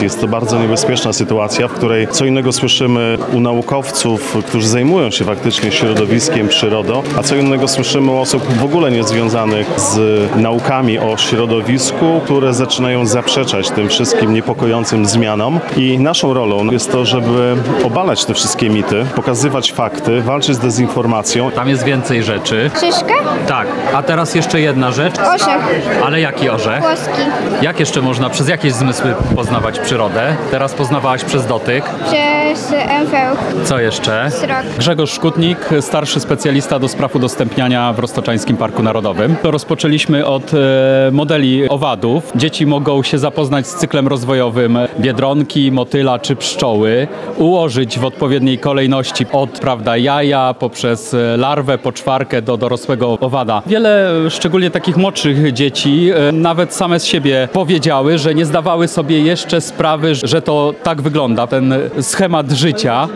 Jest to bardzo niebezpieczna sytuacja, w której co innego słyszymy u naukowców, którzy zajmują się faktycznie środowiskiem, przyrodą, a co innego słyszymy u osób w ogóle niezwiązanych z naukami o środowisku, które zaczynają zaprzeczać tym wszystkim niepokojącym zmianom. I naszą rolą jest to, żeby obalać te wszystkie mity, pokazywać fakty, walczyć z dezinformacją. Tam jest więcej rzeczy. Szyszka? Tak, a teraz jeszcze jedna rzecz. Orzech. Ale jaki orzech? Włoski. Jak jeszcze można przez jakieś zmysły poznawać przyrodę? Teraz poznawałaś przez dotyk. Przez MV. Co jeszcze? Wzrok. Grzegorz Szkutnik, starszy specjalista do spraw udostępniania w Roztoczańskim Parku Narodowym. To rozpoczęliśmy od modeli owadów. Dzieci mogą się zapoznać z cyklem rozwojowym biedronki, motyla czy pszczoły, ułożyć w odpowiedniej kolejności od jaja poprzez larwę, poczwarkę do dorosłego owada. Wiele, szczególnie takich młodszych dzieci, nawet same z siebie powiedziały, że nie zdawały sobie jeszcze sprawy, że to tak wygląda, ten schemat życia.